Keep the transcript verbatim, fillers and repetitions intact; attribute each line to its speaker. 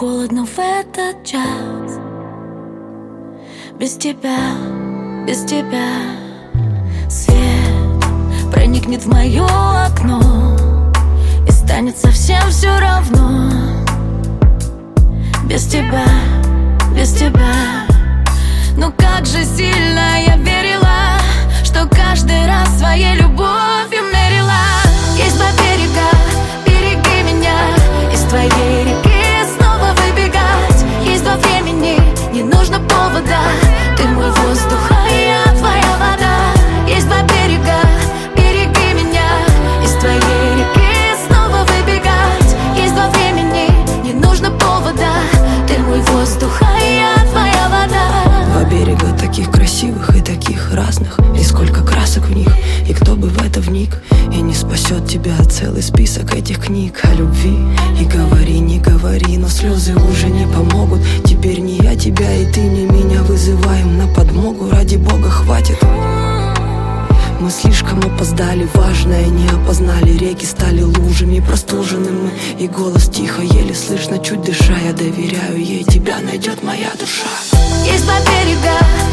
Speaker 1: холодно в этот час. Без тебя, без тебя. Свет проникнет в мое окно, и станет совсем все равно. Без тебя, без тебя. Но как же сильно я верила, что каждый раз своей любовью мерила. Есть два берега, береги меня. Из твоей реки снова выбегать. Есть два времени, не нужно повода. Ты мой воздух, а я твоя вода. Есть два берега, береги меня. Из твоей реки снова выбегать. Есть два времени, не нужно повода. Ты мой воздух, а я твоя вода.
Speaker 2: Два берега таких красивых и таких разных, и сколько красок в них, и кто бы в это вник. И не спасет тебя целый список этих книг о любви. И говори, не говори, но слезы уже не помогут. Теперь не я тебя и ты не меня вызываем на подмогу. Ради бога, хватит. Мы слишком опоздали, важное не опознали. Реки стали лужами, простужены мы. И голос тихо, еле слышно, чуть дыша. Я доверяю ей, тебя найдет моя душа.
Speaker 1: Есть два берега,